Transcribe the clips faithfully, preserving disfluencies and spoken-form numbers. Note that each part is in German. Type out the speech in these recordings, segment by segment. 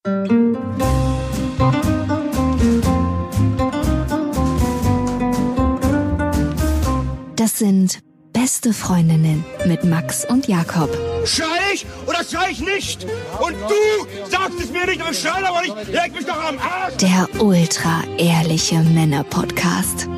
Das sind Beste Freundinnen mit Max und Jakob. Schrei ich oder schrei ich nicht? Und du sagst es mir nicht, aber schrei aber nicht. Leg mich doch am Arsch. Der ultra-ehrliche Männer-Podcast.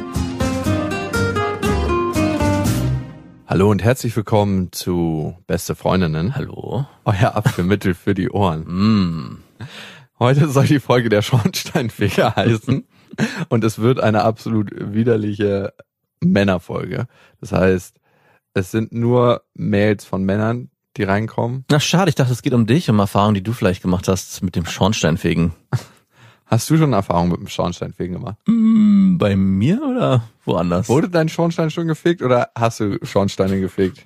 Hallo und herzlich willkommen zu Beste Freundinnen. Hallo. Euer Abführmittel für die Ohren. Mm. Heute soll die Folge der Schornsteinfeger heißen. Und es wird eine absolut widerliche Männerfolge. Das heißt, es sind nur Mails von Männern, die reinkommen. Na schade, ich dachte, es geht um dich, um Erfahrungen, die du vielleicht gemacht hast mit dem Schornsteinfegen. Hast du schon Erfahrungen mit dem Schornsteinfegen gemacht? Mm, bei mir oder woanders? Wurde dein Schornstein schon gefegt oder hast du Schornsteine gefegt?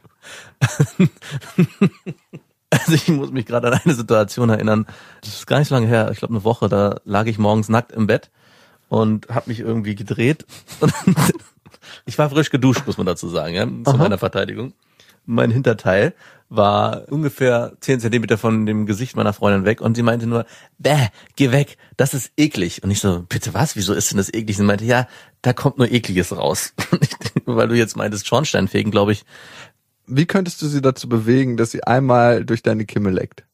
Also ich muss mich gerade an eine Situation erinnern. Das ist gar nicht so lange her, ich glaube eine Woche, da lag ich morgens nackt im Bett und habe mich irgendwie gedreht. Und ich war frisch geduscht, muss man dazu sagen, ja, zu Aha. meiner Verteidigung. Mein Hinterteil war ungefähr zehn Zentimeter von dem Gesicht meiner Freundin weg und sie meinte nur, bäh, geh weg, das ist eklig. Und ich so, bitte was, wieso ist denn das eklig? Sie meinte, ja, da kommt nur Ekliges raus. Weil du jetzt meintest Schornsteinfegen, glaube ich. Wie könntest du sie dazu bewegen, dass sie einmal durch deine Kimme leckt?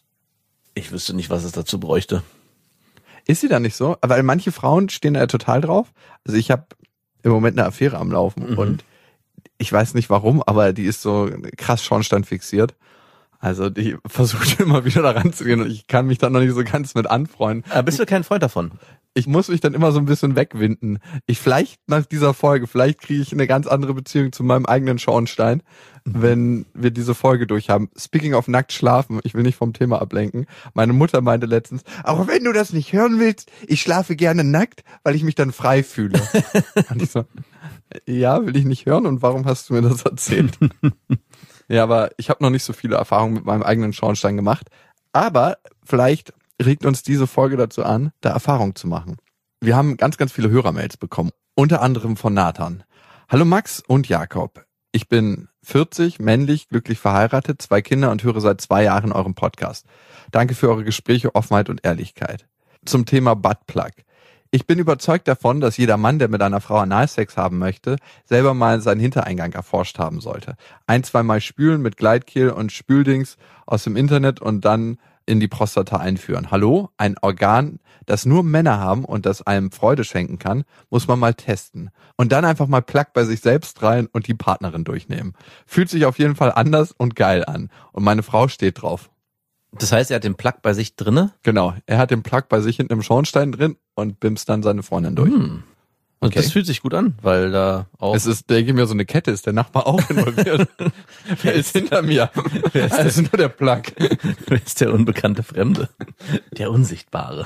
Ich wüsste nicht, was es dazu bräuchte. Ist sie da nicht so? Weil manche Frauen stehen da ja total drauf. Also ich habe im Moment eine Affäre am Laufen mhm. und ich weiß nicht warum, aber die ist so krass Schornstein fixiert. Also die versucht immer wieder da ranzugehen und ich kann mich da noch nicht so ganz mit anfreunden. Aber bist du kein Freund davon? Ich muss mich dann immer so ein bisschen wegwinden. Ich vielleicht nach dieser Folge, vielleicht kriege ich eine ganz andere Beziehung zu meinem eigenen Schornstein, mhm. wenn wir diese Folge durchhaben. Speaking of nackt schlafen, ich will nicht vom Thema ablenken. Meine Mutter meinte letztens, auch wenn du das nicht hören willst, ich schlafe gerne nackt, weil ich mich dann frei fühle. Und ich so, ja, will ich nicht hören und warum hast du mir das erzählt? Ja, aber ich habe noch nicht so viele Erfahrungen mit meinem eigenen Schornstein gemacht. Aber vielleicht regt uns diese Folge dazu an, da Erfahrung zu machen. Wir haben ganz, ganz viele Hörermails bekommen. Unter anderem von Nathan. Hallo Max und Jakob. Ich bin vierzig, männlich, glücklich verheiratet, zwei Kinder und höre seit zwei Jahren euren Podcast. Danke für eure Gespräche, Offenheit und Ehrlichkeit. Zum Thema Buttplug. Ich bin überzeugt davon, dass jeder Mann, der mit einer Frau Analsex haben möchte, selber mal seinen Hintereingang erforscht haben sollte. Ein, zweimal spülen mit Gleitkehl und Spüldings aus dem Internet und dann in die Prostata einführen. Hallo? Ein Organ, das nur Männer haben und das einem Freude schenken kann, muss man mal testen. Und dann einfach mal Plug bei sich selbst rein und die Partnerin durchnehmen. Fühlt sich auf jeden Fall anders und geil an. Und meine Frau steht drauf. Das heißt, er hat den Plug bei sich drinne? Genau, er hat den Plug bei sich hinten im Schornstein drin und bimst dann seine Freundin durch. Hm. Und okay. Das fühlt sich gut an, weil da auch... Es ist, denke ich mir, so eine Kette, ist der Nachbar auch involviert. Wer ist hinter mir? Wer ist also nur der Plug. Wer ist der unbekannte Fremde? Der Unsichtbare.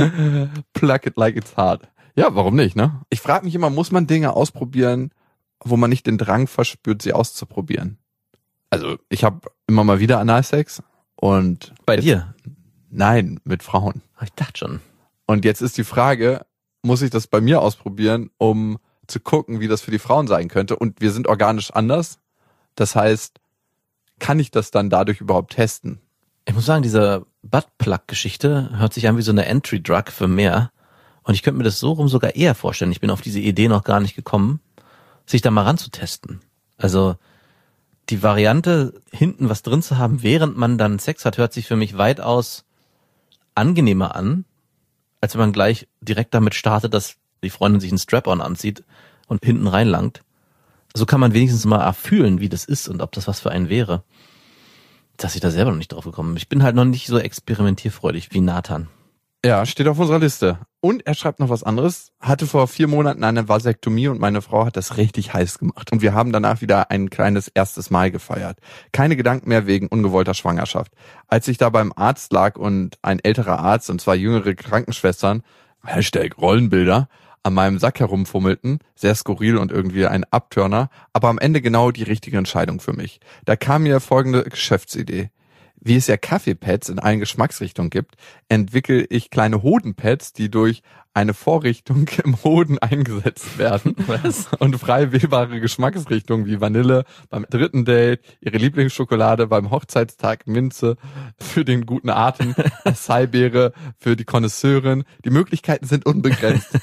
Plug it like it's hard. Ja, warum nicht, ne? Ich frage mich immer, muss man Dinge ausprobieren, wo man nicht den Drang verspürt, sie auszuprobieren? Also, ich habe immer mal wieder Analsex. Und bei jetzt, dir? Nein, mit Frauen. Ich dachte schon. Und jetzt ist die Frage, muss ich das bei mir ausprobieren, um zu gucken, wie das für die Frauen sein könnte? Und wir sind organisch anders. Das heißt, kann ich das dann dadurch überhaupt testen? Ich muss sagen, diese Buttplug-Geschichte hört sich an wie so eine Entry-Drug für mehr. Und ich könnte mir das so rum sogar eher vorstellen. Ich bin auf diese Idee noch gar nicht gekommen, sich da mal ranzutesten. Also die Variante, hinten was drin zu haben, während man dann Sex hat, hört sich für mich weitaus angenehmer an, als wenn man gleich direkt damit startet, dass die Freundin sich einen Strap-on anzieht und hinten reinlangt. So kann man wenigstens mal erfühlen, wie das ist und ob das was für einen wäre. Dass ich da selber noch nicht drauf gekommen bin. Ich bin halt noch nicht so experimentierfreudig wie Nathan. Ja, steht auf unserer Liste. Und er schreibt noch was anderes. Hatte vor vier Monaten eine Vasektomie und meine Frau hat das richtig heiß gemacht. Und wir haben danach wieder ein kleines erstes Mal gefeiert. Keine Gedanken mehr wegen ungewollter Schwangerschaft. Als ich da beim Arzt lag und ein älterer Arzt und zwei jüngere Krankenschwestern, Hashtag Rollenbilder, an meinem Sack herumfummelten, sehr skurril und irgendwie ein Abturner, aber am Ende genau die richtige Entscheidung für mich. Da kam mir folgende Geschäftsidee. Wie es ja Kaffeepads in allen Geschmacksrichtungen gibt, entwickle ich kleine Hodenpads, die durch eine Vorrichtung im Hoden eingesetzt werden. Was? Und frei wählbare Geschmacksrichtungen wie Vanille beim dritten Date, ihre Lieblingsschokolade beim Hochzeitstag, Minze für den guten Atem, Acai-Beere für die Connoisseurin. Die Möglichkeiten sind unbegrenzt.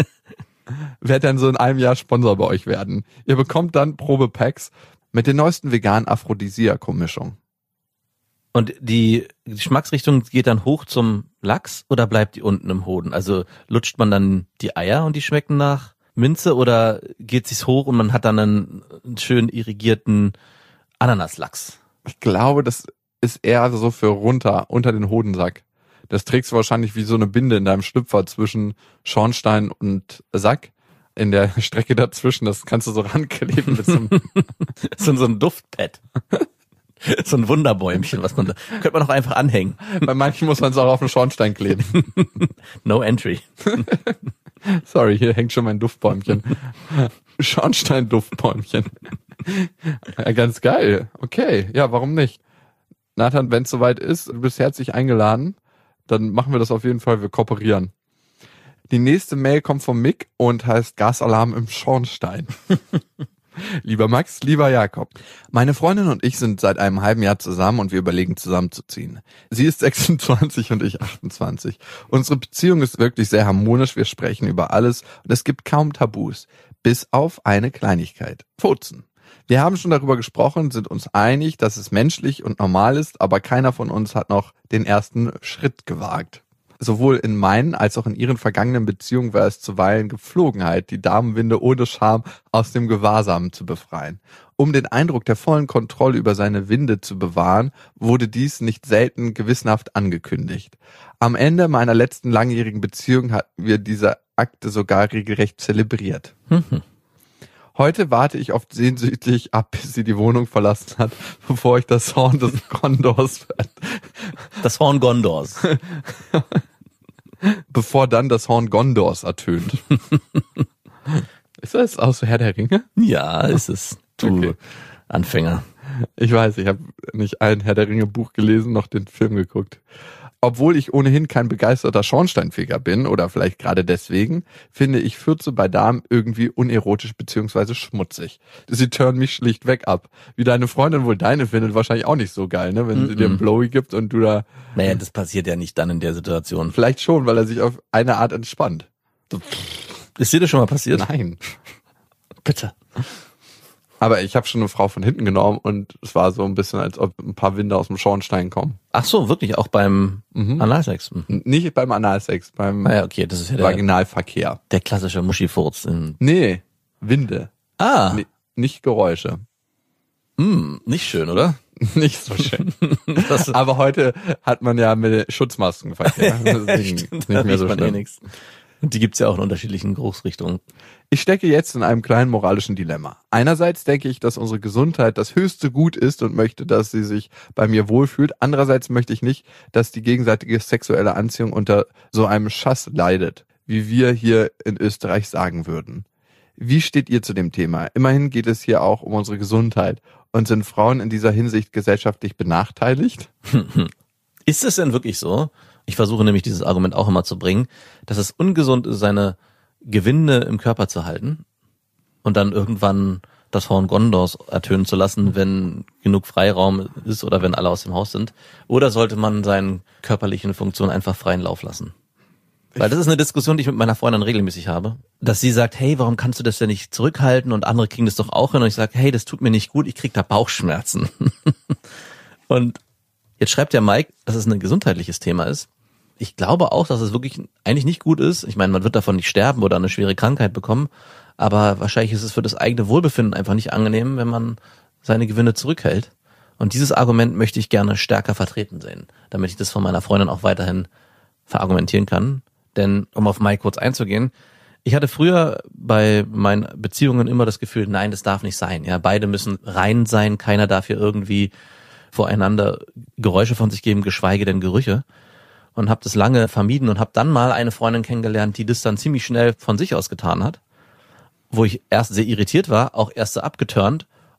Werd dann so in einem Jahr Sponsor bei euch werden. Ihr bekommt dann Probepacks mit den neuesten veganen Aphrodisiakum-Mischungen. Und die Geschmacksrichtung geht dann hoch zum Lachs oder bleibt die unten im Hoden? Also lutscht man dann die Eier und die schmecken nach Minze oder geht sich's hoch und man hat dann einen, einen schön irrigierten Ananaslachs? Ich glaube, das ist eher so für runter, unter den Hodensack. Das trägst du wahrscheinlich wie so eine Binde in deinem Schlüpfer zwischen Schornstein und Sack. In der Strecke dazwischen, das kannst du so rankleben mit so einem so, so ein Duftpad. So ein Wunderbäumchen, was man da, könnte man auch einfach anhängen. Bei manchen muss man es auch auf den Schornstein kleben. No entry. Sorry, hier hängt schon mein Duftbäumchen. Schornstein-Duftbäumchen. Ja, ganz geil. Okay, ja, warum nicht? Nathan, wenn es soweit ist, du bist herzlich eingeladen, dann machen wir das auf jeden Fall, wir kooperieren. Die nächste Mail kommt von Mick und heißt Gasalarm im Schornstein. Lieber Max, lieber Jakob, meine Freundin und ich sind seit einem halben Jahr zusammen und wir überlegen zusammenzuziehen. Sie ist sechsundzwanzig und ich achtundzwanzig. Unsere Beziehung ist wirklich sehr harmonisch, wir sprechen über alles und es gibt kaum Tabus, bis auf eine Kleinigkeit, Furzen. Wir haben schon darüber gesprochen, sind uns einig, dass es menschlich und normal ist, aber keiner von uns hat noch den ersten Schritt gewagt. Sowohl in meinen als auch in ihren vergangenen Beziehungen war es zuweilen Gepflogenheit, die Damenwinde ohne Scham aus dem Gewahrsam zu befreien. Um den Eindruck der vollen Kontrolle über seine Winde zu bewahren, wurde dies nicht selten gewissenhaft angekündigt. Am Ende meiner letzten langjährigen Beziehung hatten wir diese Akte sogar regelrecht zelebriert. Mhm. Heute warte ich oft sehnsüchtig ab, bis sie die Wohnung verlassen hat, bevor ich das Horn des Gondors Das Horn Gondors. bevor dann das Horn Gondors ertönt. Ist das aus Herr der Ringe? Ja, ist es. Du Okay. Anfänger. Ich weiß, ich habe nicht ein Herr der Ringe Buch gelesen, noch den Film geguckt. Obwohl ich ohnehin kein begeisterter Schornsteinfeger bin, oder vielleicht gerade deswegen, finde ich Fürze bei Damen irgendwie unerotisch bzw. schmutzig. Sie turnen mich schlichtweg ab. Wie deine Freundin wohl deine findet, wahrscheinlich auch nicht so geil, ne? Wenn sie dir einen Blowy gibt und du da... Naja, das passiert ja nicht dann in der Situation. Vielleicht schon, weil er sich auf eine Art entspannt. So, Ist dir das schon mal passiert? nein. Bitte. Aber ich habe schon eine Frau von hinten genommen und es war so ein bisschen, als ob ein paar Winde aus dem Schornstein kommen. Ach so, wirklich, auch beim Mhm. Analsex? Mhm. Nicht beim Analsex, beim Naja, okay, das ist ja der, Vaginalverkehr. der klassische Muschifurz. In Nee, Winde. ah, Nee, nicht Geräusche. mh, nicht schön, oder? Nicht so schön. Das, Aber heute hat man ja mit Schutzmaskenverkehr. Deswegen stimmt, ist da nicht mehr so riecht man eh schlimm. nix. Und die gibt's ja auch in unterschiedlichen Geruchsrichtungen. Ich stecke jetzt in einem kleinen moralischen Dilemma. Einerseits denke ich, dass unsere Gesundheit das höchste Gut ist und möchte, dass sie sich bei mir wohlfühlt. Andererseits möchte ich nicht, dass die gegenseitige sexuelle Anziehung unter so einem Schass leidet, wie wir hier in Österreich sagen würden. Wie steht ihr zu dem Thema? Immerhin geht es hier auch um unsere Gesundheit. Und sind Frauen in dieser Hinsicht gesellschaftlich benachteiligt? Ist es denn wirklich so? Ich versuche nämlich dieses Argument auch immer zu bringen, dass es ungesund ist, seine Gewinde im Körper zu halten und dann irgendwann das Horn Gondors ertönen zu lassen, wenn genug Freiraum ist oder wenn alle aus dem Haus sind. Oder sollte man seinen körperlichen Funktionen einfach freien Lauf lassen? Weil das ist eine Diskussion, die ich mit meiner Freundin regelmäßig habe, dass sie sagt, hey, warum kannst du das denn nicht zurückhalten und andere kriegen das doch auch hin und ich sage, hey, das tut mir nicht gut, ich krieg da Bauchschmerzen. Und jetzt schreibt der Mike, dass es ein gesundheitliches Thema ist. Ich glaube auch, dass es wirklich eigentlich nicht gut ist. Ich meine, man wird davon nicht sterben oder eine schwere Krankheit bekommen, aber wahrscheinlich ist es für das eigene Wohlbefinden einfach nicht angenehm, wenn man seine Gewinde zurückhält. Und dieses Argument möchte ich gerne stärker vertreten sehen, damit ich das von meiner Freundin auch weiterhin verargumentieren kann. Denn, um auf Mike kurz einzugehen, ich hatte früher bei meinen Beziehungen immer das Gefühl, nein, das darf nicht sein. Ja, beide müssen rein sein, keiner darf hier irgendwie voreinander Geräusche von sich geben, geschweige denn Gerüche. Und habe das lange vermieden und habe dann mal eine Freundin kennengelernt, die das dann ziemlich schnell von sich aus getan hat, wo ich erst sehr irritiert war, auch erst so abgeturnt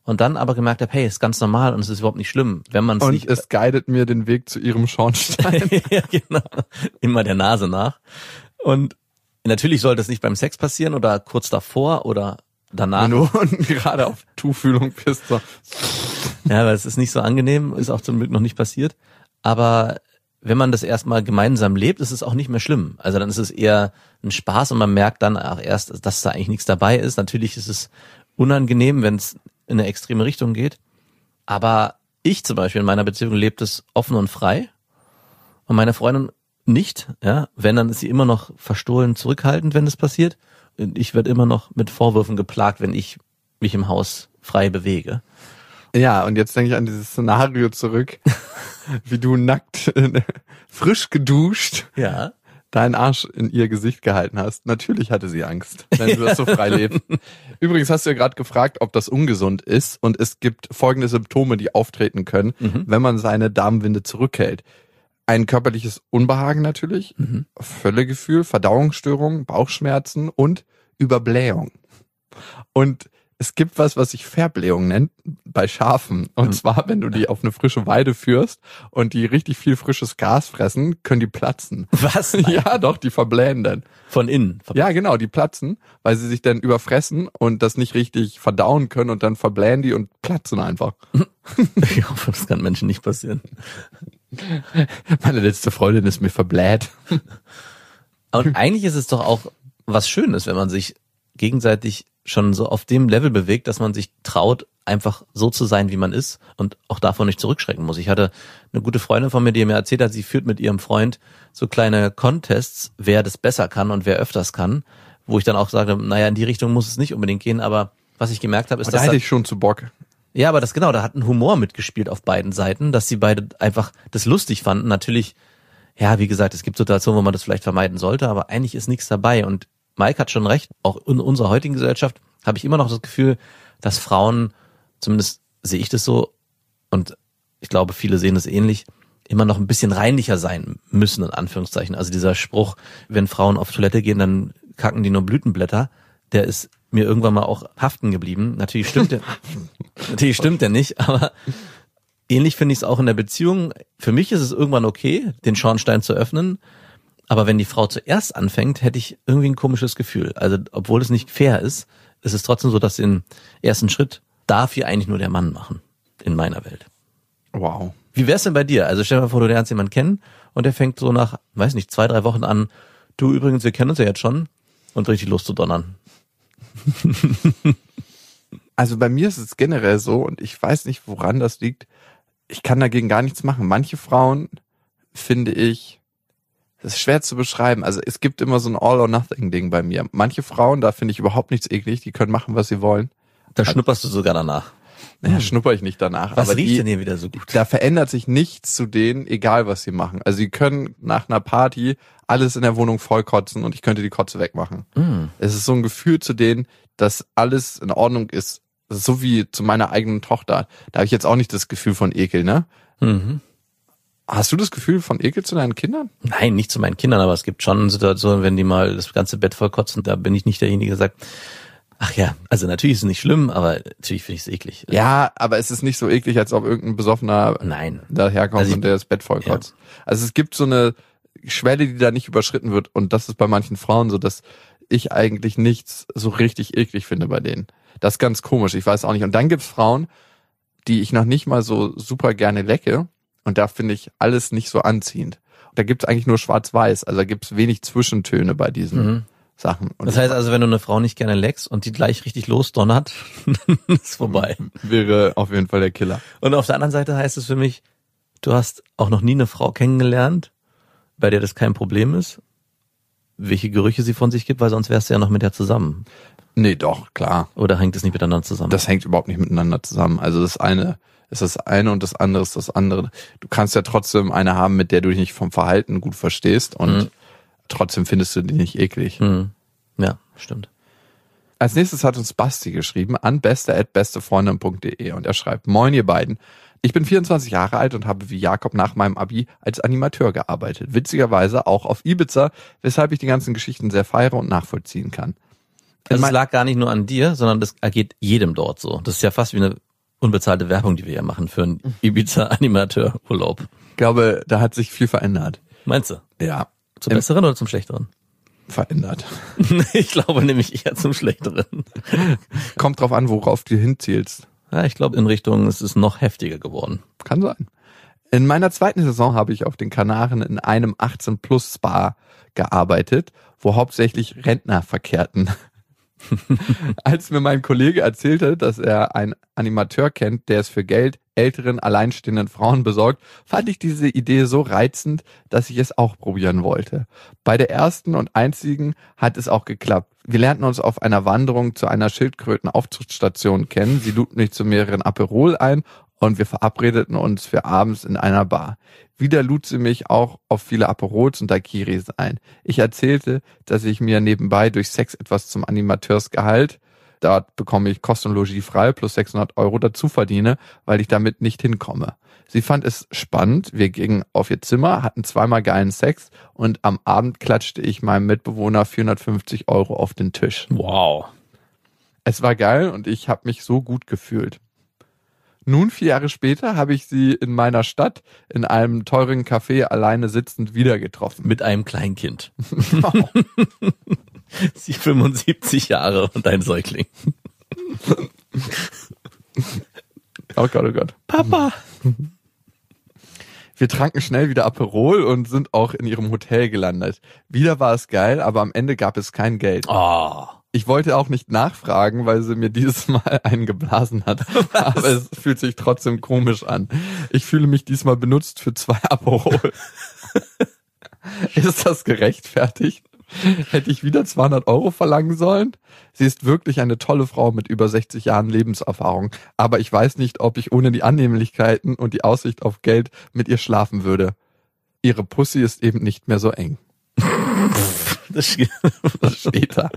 und dann aber gemerkt habe, hey, ist ganz normal und es ist überhaupt nicht schlimm, wenn man es nicht... Und es guidet mir den Weg zu ihrem Schornstein. Ja, genau. Immer der Nase nach. Und natürlich sollte es nicht beim Sex passieren oder kurz davor oder danach. Wenn du gerade auf Tuchfühlung bist. So. Ja, weil es ist nicht so angenehm, ist auch zum Glück noch nicht passiert. Aber wenn man das erstmal gemeinsam lebt, ist es auch nicht mehr schlimm. Also dann ist es eher ein Spaß und man merkt dann auch erst, dass da eigentlich nichts dabei ist. Natürlich ist es unangenehm, wenn es in eine extreme Richtung geht. Aber ich zum Beispiel in meiner Beziehung lebt es offen und frei und meine Freundin nicht. Ja, wenn, dann ist sie immer noch verstohlen zurückhaltend, wenn das passiert. Und ich werde immer noch mit Vorwürfen geplagt, wenn ich mich im Haus frei bewege. Ja, und jetzt denke ich an dieses Szenario zurück, wie du nackt, frisch geduscht, ja, deinen Arsch in ihr Gesicht gehalten hast. Natürlich hatte sie Angst, wenn du das so frei lebst. Übrigens hast du ja gerade gefragt, ob das ungesund ist. Und es gibt folgende Symptome, die auftreten können, mhm. wenn man seine Darmwinde zurückhält. Ein körperliches Unbehagen natürlich, mhm. Völlegefühl, Verdauungsstörungen, Bauchschmerzen und Überblähung. Und es gibt was, was sich Verblähung nennt bei Schafen. Und mhm. zwar, wenn du die auf eine frische Weide führst und die richtig viel frisches Gras fressen, können die platzen. Was? Ja, doch, die verblähen dann. Von innen? Ja, genau, die platzen, weil sie sich dann überfressen und das nicht richtig verdauen können und dann verblähen die und platzen einfach. Ich hoffe, das kann Menschen nicht passieren. Meine letzte Freundin ist mir verbläht. Und eigentlich ist es doch auch was Schönes, wenn man sich gegenseitig schon so auf dem Level bewegt, dass man sich traut, einfach so zu sein, wie man ist und auch davon nicht zurückschrecken muss. Ich hatte eine gute Freundin von mir, die mir erzählt hat, sie führt mit ihrem Freund so kleine Contests, wer das besser kann und wer öfters kann, wo ich dann auch sage, naja, in die Richtung muss es nicht unbedingt gehen, aber was ich gemerkt habe, ist, da dass... hätte da, ich schon zu Bock. Ja, aber das genau, da hat ein Humor mitgespielt auf beiden Seiten, dass sie beide einfach das lustig fanden. Natürlich, ja, wie gesagt, es gibt Situationen, wo man das vielleicht vermeiden sollte, aber eigentlich ist nichts dabei und Mike hat schon recht, auch in unserer heutigen Gesellschaft habe ich immer noch das Gefühl, dass Frauen, zumindest sehe ich das so und ich glaube, viele sehen das ähnlich, immer noch ein bisschen reinlicher sein müssen, in Anführungszeichen. Also dieser Spruch, wenn Frauen auf Toilette gehen, dann kacken die nur Blütenblätter, der ist mir irgendwann mal auch haften geblieben. Natürlich stimmt der, natürlich stimmt der nicht, aber ähnlich finde ich es auch in der Beziehung. Für mich ist es irgendwann okay, den Schornstein zu öffnen, aber wenn die Frau zuerst anfängt, hätte ich irgendwie ein komisches Gefühl. Also obwohl es nicht fair ist, ist es trotzdem so, dass den ersten Schritt darf hier eigentlich nur der Mann machen, in meiner Welt. Wow. Wie wär's denn bei dir? Also stell dir mal vor, du lernst jemanden kennen und der fängt so nach, weiß nicht, zwei, drei Wochen an, du übrigens, wir kennen uns ja jetzt schon, und richtig loszudonnern. Also bei mir ist es generell so und ich weiß nicht, woran das liegt. Ich kann dagegen gar nichts machen. Manche Frauen finde ich, das ist schwer zu beschreiben. Also es gibt immer so ein All-or-Nothing-Ding bei mir. Manche Frauen, da finde ich überhaupt nichts eklig, die können machen, was sie wollen. Da schnupperst du sogar danach. Ja, schnupper ich nicht danach. Was aber riecht die, denn hier wieder so gut? Da verändert sich nichts zu denen, egal was sie machen. Also sie können nach einer Party alles in der Wohnung vollkotzen und ich könnte die Kotze wegmachen. Mm. Es ist so ein Gefühl zu denen, dass alles in Ordnung ist. Das ist so wie zu meiner eigenen Tochter. Da habe ich jetzt auch nicht das Gefühl von Ekel, ne? Mhm. Hast du das Gefühl von Ekel zu deinen Kindern? Nein, nicht zu meinen Kindern, aber es gibt schon Situationen, wenn die mal das ganze Bett vollkotzen, da bin ich nicht derjenige, der sagt, ach ja, also natürlich ist es nicht schlimm, aber natürlich finde ich es eklig. Ja, aber es ist nicht so eklig, als ob irgendein Besoffener Nein. daherkommt also ich, und der das Bett vollkotzt. Ja. Also es gibt so eine Schwelle, die da nicht überschritten wird und das ist bei manchen Frauen so, dass ich eigentlich nichts so richtig eklig finde bei denen. Das ist ganz komisch, ich weiß auch nicht. Und dann gibt's Frauen, die ich noch nicht mal so super gerne lecke und da finde ich alles nicht so anziehend. Und da gibt's eigentlich nur schwarz-weiß, also da gibt's wenig Zwischentöne bei diesen mhm. Sachen. Und das heißt also, wenn du eine Frau nicht gerne leckst und die gleich richtig losdonnert, ist vorbei. Wäre auf jeden Fall der Killer. Und auf der anderen Seite heißt es für mich, du hast auch noch nie eine Frau kennengelernt, bei der das kein Problem ist, welche Gerüche sie von sich gibt, weil sonst wärst du ja noch mit der zusammen. Nee, doch, klar. Oder hängt es nicht miteinander zusammen? Das hängt überhaupt nicht miteinander zusammen. Also das eine ist das eine und das andere ist das andere. Du kannst ja trotzdem eine haben, mit der du dich nicht vom Verhalten gut verstehst und mhm. trotzdem findest du die nicht eklig. Mhm. Ja, stimmt. Als nächstes hat uns Basti geschrieben an beste at bestefreundin punkt de und er schreibt: Moin ihr beiden. Ich bin vierundzwanzig Jahre alt und habe wie Jakob nach meinem Abi als Animateur gearbeitet. Witzigerweise auch auf Ibiza, weshalb ich die ganzen Geschichten sehr feiere und nachvollziehen kann. Also es lag gar nicht nur an dir, sondern das ergeht jedem dort so. Das ist ja fast wie eine unbezahlte Werbung, die wir ja machen für einen Ibiza-Animateur-Urlaub. Ich glaube, da hat sich viel verändert. Meinst du? Ja. Zum Besseren oder zum Schlechteren? Verändert. Ich glaube nämlich eher zum Schlechteren. Kommt drauf an, worauf du hinzielst. Ja, ich glaube in Richtung, es ist noch heftiger geworden. Kann sein. In meiner zweiten Saison habe ich auf den Kanaren in einem achtzehn Plus Spa gearbeitet, wo hauptsächlich Rentner verkehrten. Als mir mein Kollege erzählte, dass er einen Animateur kennt, der es für Geld älteren, alleinstehenden Frauen besorgt, fand ich diese Idee so reizend, dass ich es auch probieren wollte. Bei der ersten und einzigen hat es auch geklappt. Wir lernten uns auf einer Wanderung zu einer Schildkrötenaufzuchtstation kennen. Sie lud mich zu mehreren Aperol ein und wir verabredeten uns für abends in einer Bar. Wieder lud sie mich auch auf viele Aperols und Daiquiris ein. Ich erzählte, dass ich mir nebenbei durch Sex etwas zum Animateursgehalt, dort bekomme ich Kost und Logis frei plus sechshundert Euro dazu verdiene, weil ich damit nicht hinkomme. Sie fand es spannend, wir gingen auf ihr Zimmer, hatten zweimal geilen Sex und am Abend klatschte ich meinem Mitbewohner vierhundertfünfzig Euro auf den Tisch. Wow. Es war geil und ich habe mich so gut gefühlt. Nun, vier Jahre später, habe ich sie in meiner Stadt in einem teuren Café alleine sitzend wieder getroffen. Mit einem Kleinkind. Sie fünfundsiebzig Jahre und ein Säugling. Oh Gott, oh Gott. Papa. Wir tranken schnell wieder Aperol und sind auch in ihrem Hotel gelandet. Wieder war es geil, aber am Ende gab es kein Geld. Oh. Ich wollte auch nicht nachfragen, weil sie mir dieses Mal einen geblasen hat. Was? Aber es fühlt sich trotzdem komisch an. Ich fühle mich diesmal benutzt für zwei Aperol. Ist das gerechtfertigt? Hätte ich wieder zweihundert Euro verlangen sollen? Sie ist wirklich eine tolle Frau mit über sechzig Jahren Lebenserfahrung. Aber ich weiß nicht, ob ich ohne die Annehmlichkeiten und die Aussicht auf Geld mit ihr schlafen würde. Ihre Pussy ist eben nicht mehr so eng. Das steht, das steht da.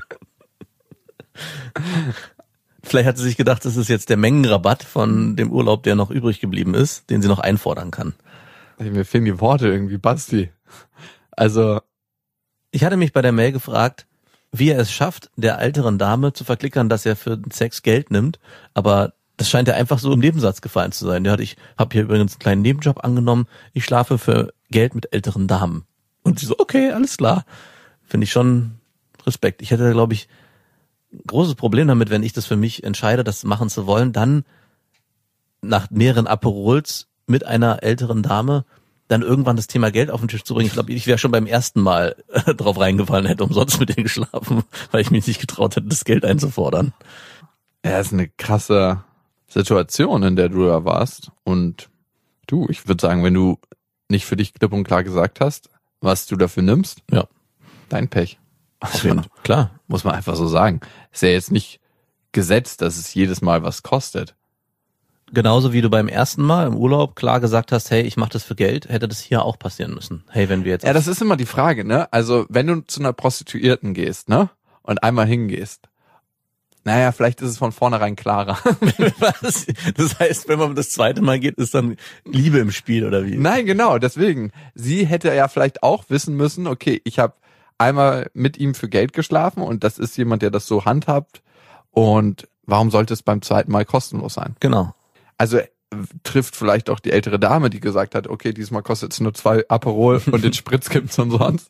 Vielleicht hat sie sich gedacht, das ist jetzt der Mengenrabatt von dem Urlaub, der noch übrig geblieben ist, den sie noch einfordern kann. Hey, mir fehlen die Worte irgendwie, Basti. Also, ich hatte mich bei der Mail gefragt, wie er es schafft, der älteren Dame zu verklickern, dass er für den Sex Geld nimmt, aber das scheint ja einfach so im Nebensatz gefallen zu sein. Der hat, ich habe hier übrigens einen kleinen Nebenjob angenommen, ich schlafe für Geld mit älteren Damen. Und sie so, okay, alles klar. Finde ich schon Respekt. Ich hätte da, glaube ich, ein großes Problem damit, wenn ich das für mich entscheide, das machen zu wollen, dann nach mehreren Aperols mit einer älteren Dame dann irgendwann das Thema Geld auf den Tisch zu bringen. Ich glaube, ich wäre schon beim ersten Mal äh, drauf reingefallen, hätte umsonst mit denen geschlafen, weil ich mich nicht getraut hätte, das Geld einzufordern. Ja, ist eine krasse Situation, in der du da warst. Und du, ich würde sagen, wenn du nicht für dich klipp und klar gesagt hast, was du dafür nimmst, ja, dein Pech. Auf jeden Fall. Klar. Muss man einfach so sagen. Ist ja jetzt nicht gesetzt, dass es jedes Mal was kostet. Genauso wie du beim ersten Mal im Urlaub klar gesagt hast, hey, ich mache das für Geld, hätte das hier auch passieren müssen. Hey, wenn wir jetzt... Ja, das ist immer die Frage, ne? Also, wenn du zu einer Prostituierten gehst, ne? Und einmal hingehst, naja, vielleicht ist es von vornherein klarer. Was? Das heißt, wenn man das zweite Mal geht, ist dann Liebe im Spiel, oder wie? Nein, genau, deswegen. Sie hätte ja vielleicht auch wissen müssen, okay, ich habe einmal mit ihm für Geld geschlafen und das ist jemand, der das so handhabt und warum sollte es beim zweiten Mal kostenlos sein? Genau. Also trifft vielleicht auch die ältere Dame, die gesagt hat, okay, diesmal kostet es nur zwei Aperol und den Spritz gibt's umsonst.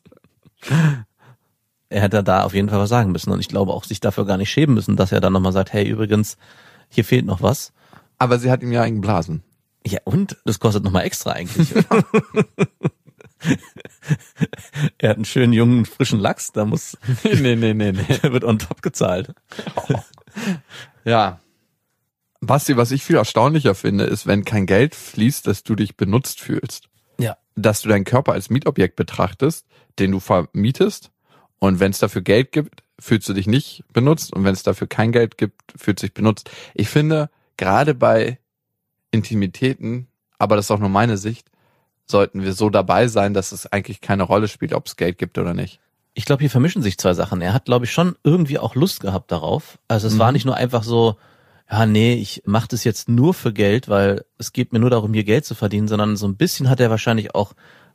Er hätte da auf jeden Fall was sagen müssen und ich glaube auch sich dafür gar nicht schämen müssen, dass er dann nochmal sagt, hey, übrigens, hier fehlt noch was. Aber sie hat ihm ja eingeblasen. Ja und? Das kostet nochmal extra eigentlich. Er hat einen schönen, jungen, frischen Lachs, da muss... nee, nee, nee, nee. Der wird on top gezahlt. Oh. Ja. Basti, was ich viel erstaunlicher finde, ist, wenn kein Geld fließt, dass du dich benutzt fühlst. Ja. Dass du deinen Körper als Mietobjekt betrachtest, den du vermietest. Und wenn es dafür Geld gibt, fühlst du dich nicht benutzt. Und wenn es dafür kein Geld gibt, fühlst du dich benutzt. Ich finde, gerade bei Intimitäten, aber das ist auch nur meine Sicht, sollten wir so dabei sein, dass es eigentlich keine Rolle spielt, ob es Geld gibt oder nicht. Ich glaube, hier vermischen sich zwei Sachen. Er hat, glaube ich, schon irgendwie auch Lust gehabt darauf. Also es mhm. war nicht nur einfach so, ja, nee, ich mache das jetzt nur für Geld, weil es geht mir nur darum, hier Geld zu verdienen, sondern so ein bisschen hat er wahrscheinlich auch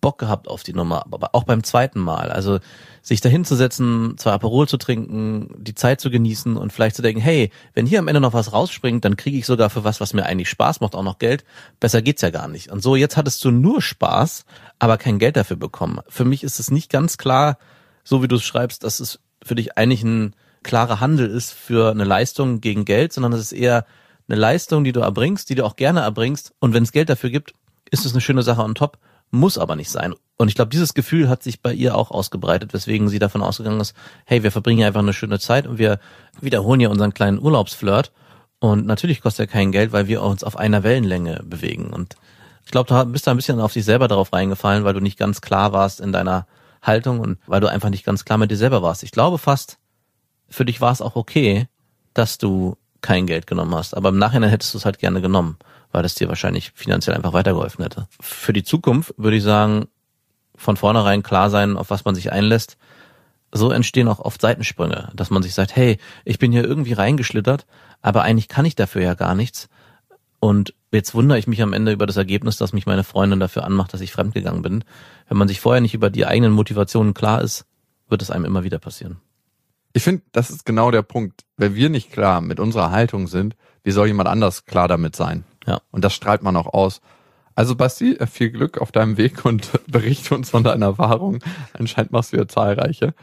Bock gehabt auf die Nummer, aber auch beim zweiten Mal. Also sich dahin zu setzen, zwei Aperol zu trinken, die Zeit zu genießen und vielleicht zu denken, hey, wenn hier am Ende noch was rausspringt, dann kriege ich sogar für was, was mir eigentlich Spaß macht, auch noch Geld. Besser geht's ja gar nicht. Und so, jetzt hattest du nur Spaß, aber kein Geld dafür bekommen. Für mich ist es nicht ganz klar, so wie du es schreibst, dass es für dich eigentlich ein klarer Handel ist für eine Leistung gegen Geld, sondern es ist eher eine Leistung, die du erbringst, die du auch gerne erbringst. Und wenn es Geld dafür gibt, ist es eine schöne Sache on top, muss aber nicht sein. Und ich glaube, dieses Gefühl hat sich bei ihr auch ausgebreitet, weswegen sie davon ausgegangen ist, hey, wir verbringen hier einfach eine schöne Zeit und wir wiederholen hier unseren kleinen Urlaubsflirt. Und natürlich kostet er kein Geld, weil wir uns auf einer Wellenlänge bewegen. Und ich glaube, du bist da ein bisschen auf dich selber darauf reingefallen, weil du nicht ganz klar warst in deiner Haltung und weil du einfach nicht ganz klar mit dir selber warst. Ich glaube fast, für dich war es auch okay, dass du kein Geld genommen hast. Aber im Nachhinein hättest du es halt gerne genommen, weil das dir wahrscheinlich finanziell einfach weitergeholfen hätte. Für die Zukunft würde ich sagen, von vornherein klar sein, auf was man sich einlässt. So entstehen auch oft Seitensprünge, dass man sich sagt, hey, ich bin hier irgendwie reingeschlittert, aber eigentlich kann ich dafür ja gar nichts. Und jetzt wundere ich mich am Ende über das Ergebnis, dass mich meine Freundin dafür anmacht, dass ich fremdgegangen bin. Wenn man sich vorher nicht über die eigenen Motivationen klar ist, wird es einem immer wieder passieren. Ich finde, das ist genau der Punkt. Wenn wir nicht klar mit unserer Haltung sind, wie soll jemand anders klar damit sein? Ja. Und das strahlt man auch aus. Also Basti, viel Glück auf deinem Weg und berichte uns von deiner Erfahrung. Anscheinend machst du ja zahlreiche.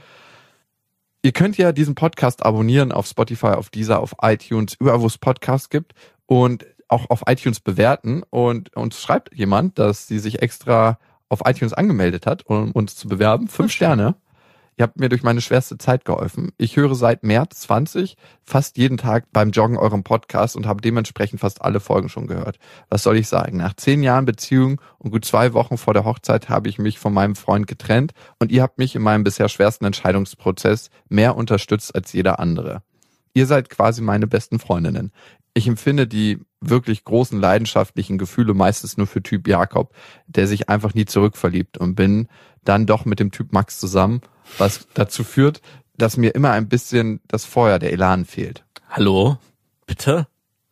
Ihr könnt ja diesen Podcast abonnieren auf Spotify, auf Deezer, auf iTunes, überall wo es Podcasts gibt und auch auf iTunes bewerten. Und uns schreibt jemand, dass sie sich extra auf iTunes angemeldet hat, um uns zu bewerben. Fünf Sterne. Ihr habt mir durch meine schwerste Zeit geholfen. Ich höre seit März zwanzig fast jeden Tag beim Joggen euren Podcast und habe dementsprechend fast alle Folgen schon gehört. Was soll ich sagen? Nach zehn Jahren Beziehung und gut zwei Wochen vor der Hochzeit habe ich mich von meinem Freund getrennt und ihr habt mich in meinem bisher schwersten Entscheidungsprozess mehr unterstützt als jeder andere. Ihr seid quasi meine besten Freundinnen. Ich empfinde die wirklich großen leidenschaftlichen Gefühle meistens nur für Typ Jakob, der sich einfach nie zurückverliebt und bin dann doch mit dem Typ Max zusammen, was dazu führt, dass mir immer ein bisschen das Feuer, der Elan fehlt. Hallo? Bitte?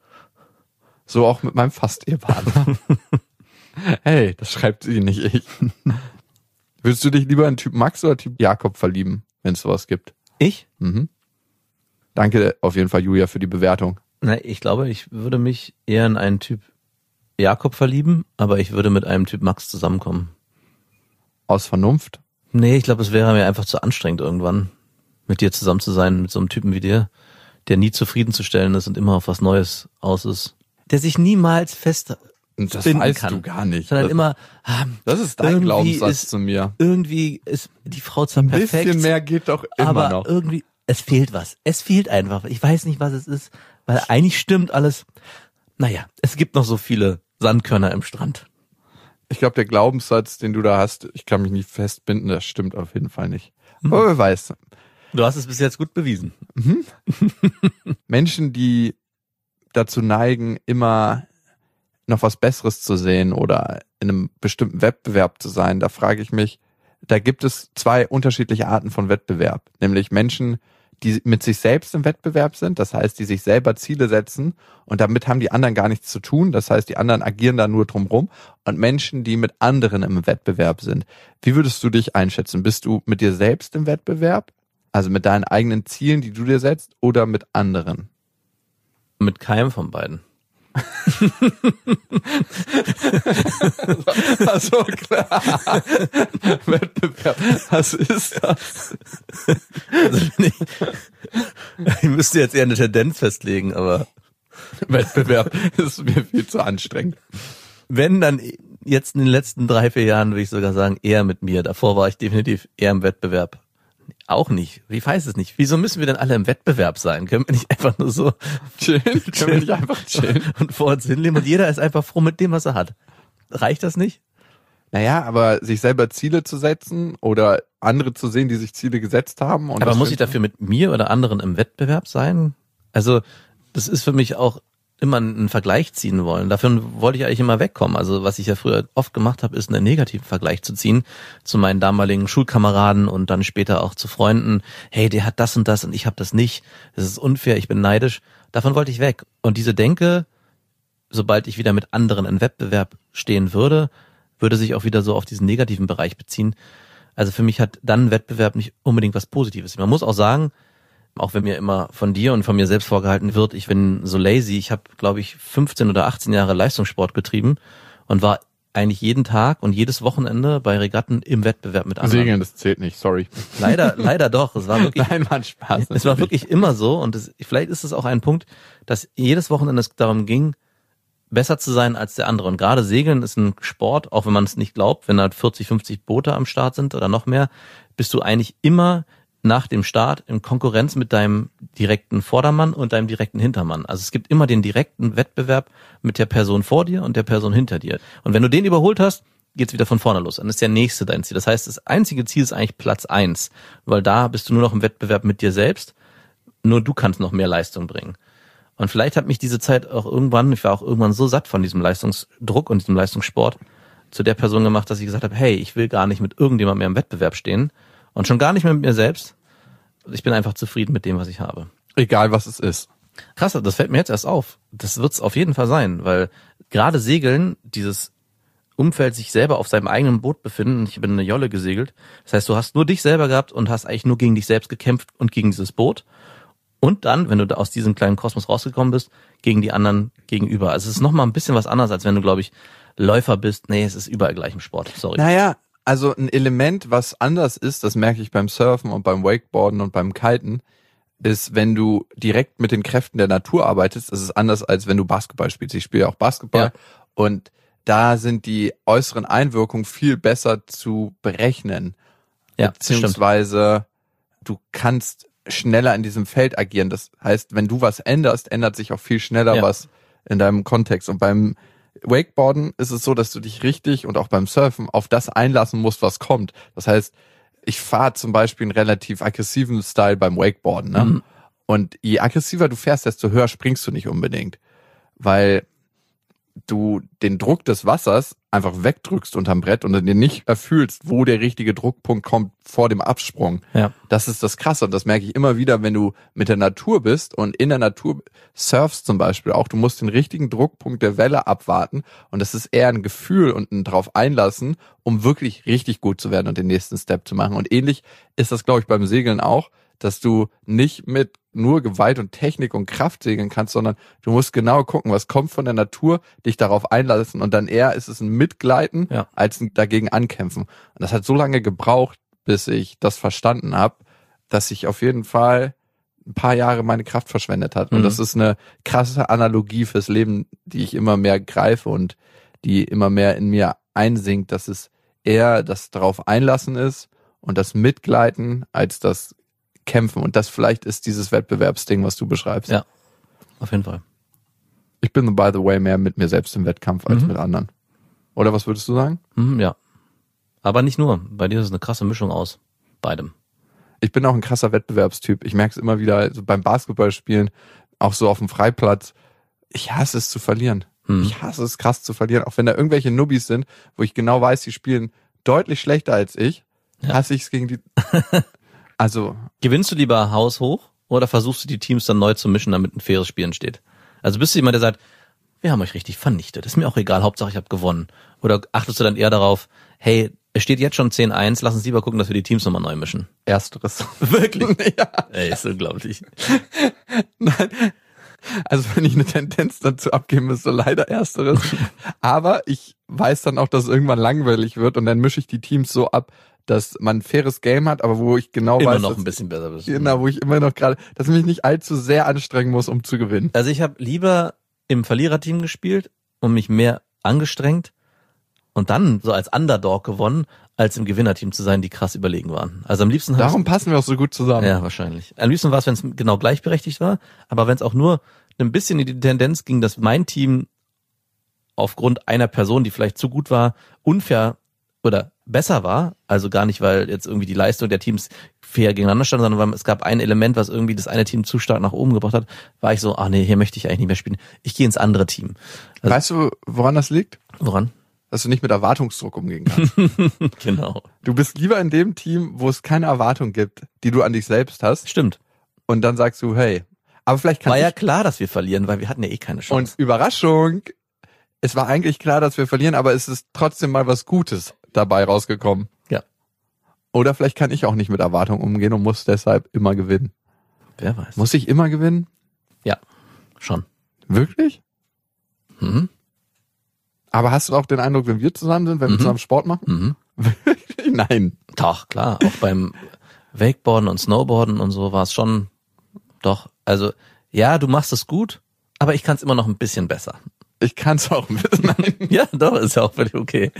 So auch mit meinem Fast-Ehepartner. Hey, das schreibt sie, nicht ich. Würdest du dich lieber in Typ Max oder Typ Jakob verlieben, wenn es sowas gibt? Ich? Mhm. Danke auf jeden Fall, Julia, für die Bewertung. Na, ich glaube, ich würde mich eher in einen Typ Jakob verlieben, aber ich würde mit einem Typ Max zusammenkommen. Aus Vernunft? Nee, ich glaube, es wäre mir einfach zu anstrengend irgendwann, mit dir zusammen zu sein, mit so einem Typen wie dir, der nie zufriedenzustellen ist und immer auf was Neues aus ist. Der sich niemals fest Das finden weißt kann. du gar nicht. Sondern das, immer, ah, das ist dein irgendwie Glaubenssatz ist, zu mir. Irgendwie ist die Frau zwar Ein perfekt. bisschen mehr geht doch immer aber noch. irgendwie, es fehlt was. Es fehlt einfach. Ich weiß nicht, was es ist, weil eigentlich stimmt alles. Naja, es gibt noch so viele Sandkörner im Strand. Ich glaube, der Glaubenssatz, den du da hast, ich kann mich nicht festbinden, das stimmt auf jeden Fall nicht. Mhm. Aber wer weiß. Du hast es bis jetzt gut bewiesen. Mhm. Menschen, die dazu neigen, immer noch was Besseres zu sehen oder in einem bestimmten Wettbewerb zu sein, da frage ich mich, da gibt es zwei unterschiedliche Arten von Wettbewerb. Nämlich Menschen, die mit sich selbst im Wettbewerb sind, das heißt, die sich selber Ziele setzen und damit haben die anderen gar nichts zu tun, das heißt, die anderen agieren da nur drumrum und Menschen, die mit anderen im Wettbewerb sind. Wie würdest du dich einschätzen? Bist du mit dir selbst im Wettbewerb, also mit deinen eigenen Zielen, die du dir setzt, oder mit anderen? Mit keinem von beiden. Also klar. Wettbewerb. Was ist das? Also ich, ich müsste jetzt eher eine Tendenz festlegen, aber Wettbewerb ist mir viel zu anstrengend. wenn, dann jetzt in den letzten drei, vier Jahren würde ich sogar sagen, eher mit mir. Davor war ich definitiv eher im Wettbewerb. Auch nicht. Ich weiß es nicht. Wieso müssen wir denn alle im Wettbewerb sein? Können wir nicht einfach nur so chillen? Können wir nicht einfach chillen? Und vor uns hinleben und jeder ist einfach froh mit dem, was er hat. Reicht das nicht? Naja, aber sich selber Ziele zu setzen oder andere zu sehen, die sich Ziele gesetzt haben. Und aber muss ich finden? dafür mit mir oder anderen im Wettbewerb sein? Also das ist für mich auch immer einen Vergleich ziehen wollen. Davon wollte ich eigentlich immer wegkommen. Also was ich ja früher oft gemacht habe, ist einen negativen Vergleich zu ziehen zu meinen damaligen Schulkameraden und dann später auch zu Freunden. Hey, der hat das und das und ich habe das nicht. Das ist unfair, ich bin neidisch. Davon wollte ich weg. Und diese Denke, sobald ich wieder mit anderen in Wettbewerb stehen würde, würde sich auch wieder so auf diesen negativen Bereich beziehen. Also für mich hat dann Wettbewerb nicht unbedingt was Positives. Man muss auch sagen, auch wenn mir immer von dir und von mir selbst vorgehalten wird, ich bin so lazy, ich habe, glaube ich, fünfzehn oder achtzehn Jahre Leistungssport getrieben und war eigentlich jeden Tag und jedes Wochenende bei Regatten im Wettbewerb mit anderen. Segeln, das zählt nicht, sorry. Leider, leider doch. Es war wirklich, Nein, Mann, Spaß. Es war wirklich immer so und es, vielleicht ist es auch ein Punkt, dass jedes Wochenende es darum ging, besser zu sein als der andere. Und gerade Segeln ist ein Sport, auch wenn man es nicht glaubt, wenn halt vierzig, fünfzig Boote am Start sind oder noch mehr, bist du eigentlich immer nach dem Start in Konkurrenz mit deinem direkten Vordermann und deinem direkten Hintermann. Also es gibt immer den direkten Wettbewerb mit der Person vor dir und der Person hinter dir. Und wenn du den überholt hast, geht's wieder von vorne los. Dann ist der nächste dein Ziel. Das heißt, das einzige Ziel ist eigentlich Platz eins, weil da bist du nur noch im Wettbewerb mit dir selbst. Nur du kannst noch mehr Leistung bringen. Und vielleicht hat mich diese Zeit auch irgendwann, ich war auch irgendwann so satt von diesem Leistungsdruck und diesem Leistungssport, zu der Person gemacht, dass ich gesagt habe, hey, ich will gar nicht mit irgendjemandem mehr im Wettbewerb stehen und schon gar nicht mehr mit mir selbst. Ich bin einfach zufrieden mit dem, was ich habe. Egal, was es ist. Krass, das fällt mir jetzt erst auf. Das wird's auf jeden Fall sein, weil gerade Segeln, dieses Umfeld, sich selber auf seinem eigenen Boot befinden, ich bin eine Jolle gesegelt, das heißt, du hast nur dich selber gehabt und hast eigentlich nur gegen dich selbst gekämpft und gegen dieses Boot. Und dann, wenn du da aus diesem kleinen Kosmos rausgekommen bist, gegen die anderen gegenüber. Also es ist nochmal ein bisschen was anderes, als wenn du, glaube ich, Läufer bist. Nee, es ist überall gleich im Sport. Sorry. Naja, also ein Element, was anders ist, das merke ich beim Surfen und beim Wakeboarden und beim Kiten, ist, wenn du direkt mit den Kräften der Natur arbeitest, ist es anders, als wenn du Basketball spielst. Ich spiele auch Basketball Ja. und da sind die äußeren Einwirkungen viel besser zu berechnen. Ja, Beziehungsweise du kannst schneller in diesem Feld agieren. Das heißt, wenn du was änderst, ändert sich auch viel schneller Ja. was in deinem Kontext. Und beim Wakeboarden ist es so, dass du dich richtig und auch beim Surfen auf das einlassen musst, was kommt. Das heißt, ich fahre zum Beispiel einen relativ aggressiven Style beim Wakeboarden. Ne? Mhm. Und je aggressiver du fährst, desto höher springst du nicht unbedingt. Weil du den Druck des Wassers einfach wegdrückst unterm Brett und dir nicht erfühlst, wo der richtige Druckpunkt kommt vor dem Absprung. Ja. Das ist das Krasse und das merke ich immer wieder, wenn du mit der Natur bist und in der Natur surfst zum Beispiel auch. Du musst den richtigen Druckpunkt der Welle abwarten und das ist eher ein Gefühl und ein drauf einlassen, um wirklich richtig gut zu werden und den nächsten Step zu machen. Und ähnlich ist das, glaube ich, beim Segeln auch, dass du nicht mit nur Gewalt und Technik und Kraft segeln kannst, sondern du musst genau gucken, was kommt von der Natur, dich darauf einlassen und dann eher ist es ein Mitgleiten Ja. als ein dagegen ankämpfen. Und das hat so lange gebraucht, bis ich das verstanden habe, dass ich auf jeden Fall ein paar Jahre meine Kraft verschwendet hat. Und Mhm. das ist eine krasse Analogie fürs Leben, die ich immer mehr greife und die immer mehr in mir einsinkt, dass es eher das darauf einlassen ist und das Mitgleiten als das Kämpfen. Und das vielleicht ist dieses Wettbewerbsding, was du beschreibst. Ja. Auf jeden Fall. Ich bin, by the way, mehr mit mir selbst im Wettkampf als Mhm. mit anderen. Oder was würdest du sagen? Mhm, ja. Aber nicht nur. Bei dir ist es eine krasse Mischung aus beidem. Ich bin auch ein krasser Wettbewerbstyp. Ich merke es immer wieder also beim Basketballspielen, auch so auf dem Freiplatz. Ich hasse es zu verlieren. Hm. Ich hasse es krass zu verlieren. Auch wenn da irgendwelche Nubbis sind, wo ich genau weiß, die spielen deutlich schlechter als ich, Ja. hasse ich es gegen die... Also, Gewinnst du lieber haushoch oder versuchst du die Teams dann neu zu mischen, damit ein faires Spiel entsteht? Also bist du jemand, der sagt, wir haben euch richtig vernichtet, ist mir auch egal, Hauptsache ich habe gewonnen. Oder achtest du dann eher darauf, hey, es steht jetzt schon zehn eins, lass uns lieber gucken, dass wir die Teams nochmal neu mischen. ersteres. Wirklich? Ja. Ey, ist unglaublich. Nein. Also wenn ich eine Tendenz dazu abgeben müsste, leider ersteres. Aber ich weiß dann auch, dass es irgendwann langweilig wird und dann mische ich die Teams so ab, dass man ein faires Game hat, aber wo ich genau Immer weiß, noch dass, ein bisschen besser bist. genau, wo ich immer noch gerade, dass ich mich nicht allzu sehr anstrengen muss, um zu gewinnen. Also ich habe lieber im Verliererteam gespielt und mich mehr angestrengt und dann so als Underdog gewonnen, als im Gewinnerteam zu sein, die krass überlegen waren. Also am liebsten Darum passen wir auch so gut zusammen. Ja, wahrscheinlich. Am liebsten war es, wenn es genau gleichberechtigt war, aber wenn es auch nur ein bisschen in die Tendenz ging, dass mein Team aufgrund einer Person, die vielleicht zu gut war, unfair oder besser war, also gar nicht, weil jetzt irgendwie die Leistung der Teams fair gegeneinander stand, sondern weil es gab ein Element, was irgendwie das eine Team zu stark nach oben gebracht hat, war ich so, ach nee, hier möchte ich eigentlich nicht mehr spielen. Ich gehe ins andere Team. Also, Weißt du, woran das liegt? woran? Dass du nicht mit Erwartungsdruck umgehen kannst. Genau. Du bist lieber in dem Team, wo es keine Erwartung gibt, die du an dich selbst hast. Stimmt. Und dann sagst du, hey, aber vielleicht kann War ich... ja klar, dass wir verlieren, weil wir hatten ja eh keine Und Chance. Überraschung, es war eigentlich klar, dass wir verlieren, aber es ist trotzdem mal was Gutes dabei rausgekommen. Ja. Oder vielleicht kann ich auch nicht mit Erwartungen umgehen und muss deshalb immer gewinnen. Wer weiß. Muss ich immer gewinnen? Ja, schon. Wirklich? Mhm. Aber hast du auch den Eindruck, wenn wir zusammen sind, wenn wir Mhm. zusammen Sport machen? Mhm. Wirklich? Nein. Doch, klar. Auch beim Wakeboarden und Snowboarden und so war es schon, doch. Also, ja, du machst es gut, aber ich kann es immer noch ein bisschen besser. Ich kann es auch ein bisschen. Nein. Ja, doch, ist ja auch völlig okay.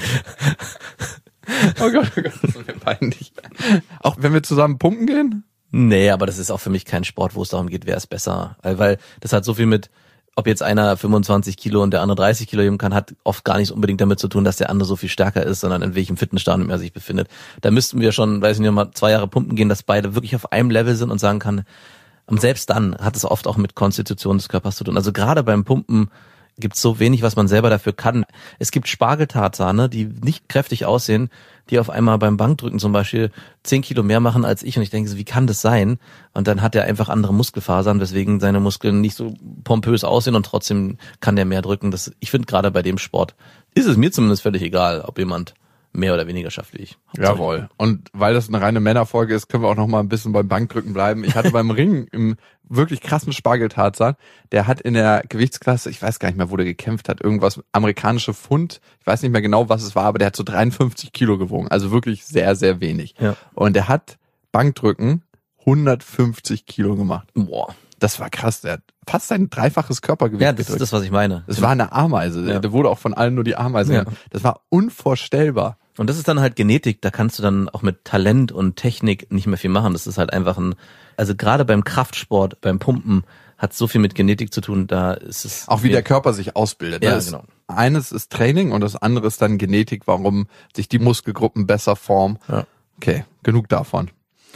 Oh Gott, oh Gott, das ist mir peinlich. Auch wenn wir zusammen pumpen gehen? Nee, aber das ist auch für mich kein Sport, wo es darum geht, wer ist besser. Weil, weil das hat so viel mit, ob jetzt einer fünfundzwanzig Kilo und der andere dreißig Kilo heben kann, hat oft gar nicht unbedingt damit zu tun, dass der andere so viel stärker ist, sondern in welchem Fitnessstadium er sich befindet. Da müssten wir schon, weiß ich nicht, mal zwei Jahre pumpen gehen, dass beide wirklich auf einem Level sind und sagen kann, und selbst dann hat es oft auch mit Konstitution des Körpers zu tun. Also gerade beim Pumpen gibt es so wenig, was man selber dafür kann. Es gibt Spargeltarzane, die nicht kräftig aussehen, die auf einmal beim Bankdrücken zum Beispiel zehn Kilo mehr machen als ich. Und ich denke so, wie kann das sein? Und dann hat er einfach andere Muskelfasern, weswegen seine Muskeln nicht so pompös aussehen und trotzdem kann der mehr drücken. Das, ich finde, gerade bei dem Sport ist es mir zumindest völlig egal, ob jemand mehr oder weniger schafft wie ich. Jawohl. Und weil das eine reine Männerfolge ist, können wir auch noch mal ein bisschen beim Bankdrücken bleiben. Ich hatte beim Ringen im wirklich krassen Spargeltarzan, der hat in der Gewichtsklasse, ich weiß gar nicht mehr, wo der gekämpft hat, irgendwas amerikanische Pfund, ich weiß nicht mehr genau, was es war, aber der hat so dreiundfünfzig Kilo gewogen, also wirklich sehr, sehr wenig. Ja. Und der hat Bankdrücken hundertfünfzig Kilo gemacht. Boah. Das war krass, der hat fast sein dreifaches Körpergewicht Ja, das gedrückt. ist das, was ich meine. Das war eine Ameise, Ja. der wurde auch von allen nur die Ameise Ja. genannt. Das war unvorstellbar. Und das ist dann halt Genetik, da kannst du dann auch mit Talent und Technik nicht mehr viel machen. Das ist halt einfach ein, also gerade beim Kraftsport, beim Pumpen hat so viel mit Genetik zu tun, da ist es... Auch wie der Körper sich ausbildet. Ja, Das genau. Eines ist Training und das andere ist dann Genetik, warum sich die Muskelgruppen besser formen. Ja. Okay, genug davon.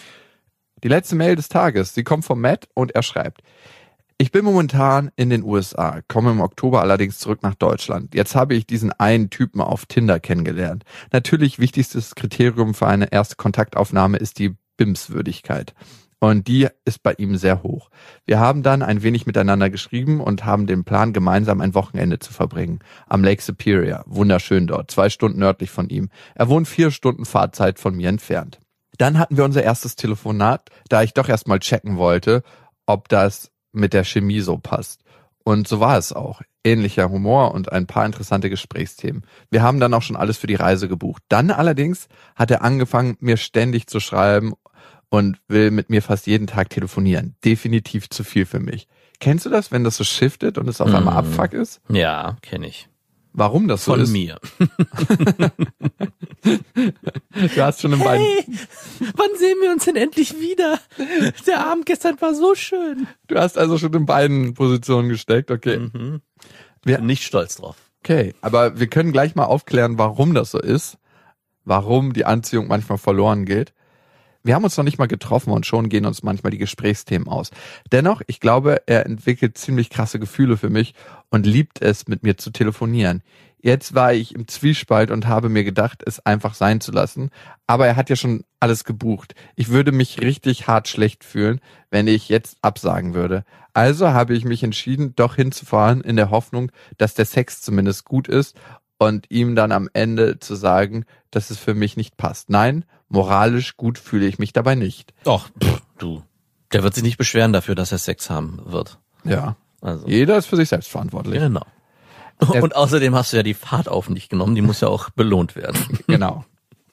Die letzte Mail des Tages, sie kommt von Matt und er schreibt: Ich bin momentan in den U S A, komme im Oktober allerdings zurück nach Deutschland. Jetzt habe ich diesen einen Typen auf Tinder kennengelernt. Natürlich wichtigstes Kriterium für eine erste Kontaktaufnahme ist die Bimswürdigkeit. Und die ist bei ihm sehr hoch. Wir haben dann ein wenig miteinander geschrieben und haben den Plan, gemeinsam ein Wochenende zu verbringen. Am Lake Superior. Wunderschön dort. Zwei Stunden nördlich von ihm. Er wohnt vier Stunden Fahrzeit von mir entfernt. Dann hatten wir unser erstes Telefonat, da ich doch erstmal checken wollte, ob das mit der Chemie so passt. Und so war es auch. Ähnlicher Humor und ein paar interessante Gesprächsthemen. Wir haben dann auch schon alles für die Reise gebucht. Dann allerdings hat er angefangen, mir ständig zu schreiben und will mit mir fast jeden Tag telefonieren. Definitiv zu viel für mich. Kennst du das, wenn das so shiftet und es auf einmal Mm. Abfuck ist? Ja, kenne ich. Warum das so Von ist? mir. Du hast schon in beiden... Hey, wann sehen wir uns denn endlich wieder? Der Abend gestern war so schön. Du hast also schon in beiden Positionen gesteckt, okay. Mhm. Wir- Bin nicht stolz drauf. Okay, aber wir können gleich mal aufklären, warum das so ist, warum die Anziehung manchmal verloren geht. Wir haben uns noch nicht mal getroffen und schon gehen uns manchmal die Gesprächsthemen aus. Dennoch, ich glaube, er entwickelt ziemlich krasse Gefühle für mich und liebt es, mit mir zu telefonieren. Jetzt war ich im Zwiespalt und habe mir gedacht, es einfach sein zu lassen. Aber er hat ja schon alles gebucht. Ich würde mich richtig hart schlecht fühlen, wenn ich jetzt absagen würde. Also habe ich mich entschieden, doch hinzufahren in der Hoffnung, dass der Sex zumindest gut ist und ihm dann am Ende zu sagen, dass es für mich nicht passt. Nein, moralisch gut fühle ich mich dabei nicht. Doch, pff, du. Der wird sich nicht beschweren dafür, dass er Sex haben wird. Ja, Also. jeder ist für sich selbst verantwortlich. Genau. Und außerdem hast du ja die Fahrt auf dich genommen, die muss ja auch belohnt werden. Genau.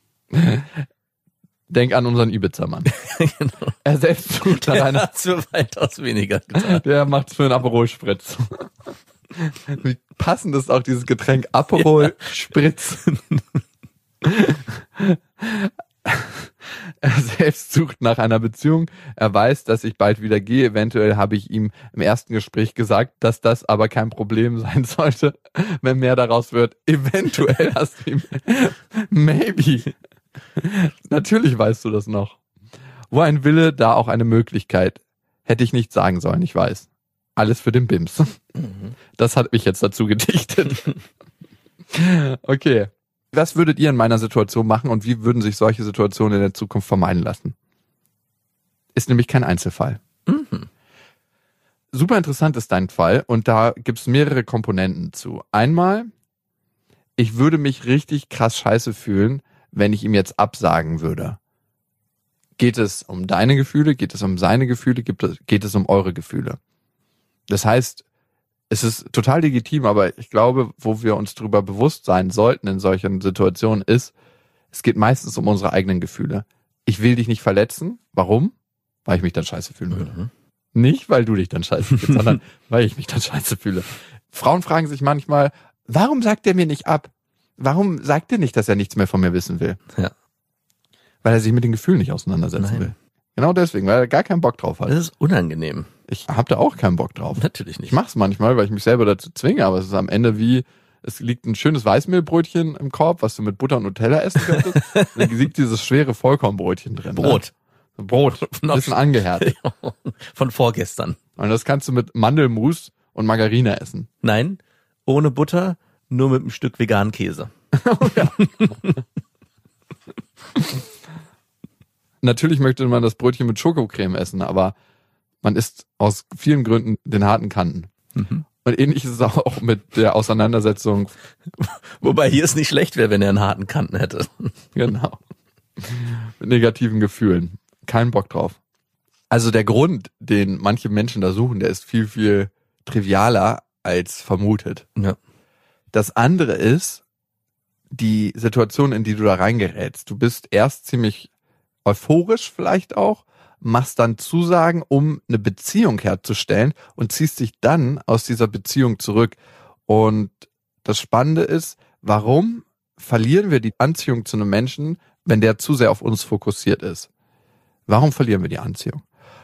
Denk an unseren Ibiza-Mann. Genau. Er selbst tut nach Der einer, hat's für weitaus weniger getan. der macht's für einen Aperol Spritz. Wie passend ist auch dieses Getränk Aperol Spritz. Er selbst sucht nach einer Beziehung. Er weiß, dass ich bald wieder gehe. Eventuell habe ich ihm im ersten Gespräch gesagt, dass das aber kein Problem sein sollte, wenn mehr daraus wird. Eventuell hast du ihm... Maybe. Natürlich weißt du das noch. Wo ein Wille, da auch eine Möglichkeit. Hätte ich nicht sagen sollen, ich weiß. Alles für den Bims. Das hat mich jetzt dazu gedichtet. Okay. Was würdet ihr in meiner Situation machen und wie würden sich solche Situationen in der Zukunft vermeiden lassen? Ist nämlich kein Einzelfall. Mhm. Super interessant ist dein Fall und da gibt's mehrere Komponenten zu. Einmal ich würde mich richtig krass scheiße fühlen, wenn ich ihm jetzt absagen würde. Geht es um deine Gefühle? Geht es um seine Gefühle? Geht es, geht es um eure Gefühle? Das heißt, es ist total legitim, aber ich glaube, wo wir uns darüber bewusst sein sollten in solchen Situationen ist, es geht meistens um unsere eigenen Gefühle. Ich will dich nicht verletzen. Warum? Weil ich mich dann scheiße fühlen würde. Mhm. Nicht, weil du dich dann scheiße fühlst, sondern weil ich mich dann scheiße fühle. Frauen fragen sich manchmal, warum sagt er mir nicht ab? Warum sagt er nicht, dass er nichts mehr von mir wissen will? Ja. Weil er sich mit den Gefühlen nicht auseinandersetzen Nein. will. Genau deswegen, weil er gar keinen Bock drauf hat. Das ist unangenehm. Ich habe da auch keinen Bock drauf. Natürlich nicht. Ich mache es manchmal, weil ich mich selber dazu zwinge, aber es ist am Ende wie, es liegt ein schönes Weißmehlbrötchen im Korb, was du mit Butter und Nutella essen könntest. Dann liegt dieses schwere Vollkornbrötchen drin. Brot. Ne? Brot. Ein bisschen angehärtet. Von vorgestern. Und das kannst du mit Mandelmus und Margarine essen. Nein, ohne Butter, nur mit einem Stück veganen Käse. Natürlich möchte man das Brötchen mit Schokocreme essen, aber man isst aus vielen Gründen den harten Kanten. Mhm. Und ähnlich ist es auch mit der Auseinandersetzung. Wobei hier es nicht schlecht wäre, wenn er einen harten Kanten hätte. Genau. Mit negativen Gefühlen. Kein Bock drauf. Also der Grund, den manche Menschen da suchen, der ist viel, viel trivialer als vermutet. Ja. Das andere ist die Situation, in die du da reingerätst. Du bist erst ziemlich euphorisch vielleicht auch, machst dann Zusagen, um eine Beziehung herzustellen und ziehst dich dann aus dieser Beziehung zurück. Und das Spannende ist, warum verlieren wir die Anziehung zu einem Menschen, wenn der zu sehr auf uns fokussiert ist? Warum verlieren wir die Anziehung?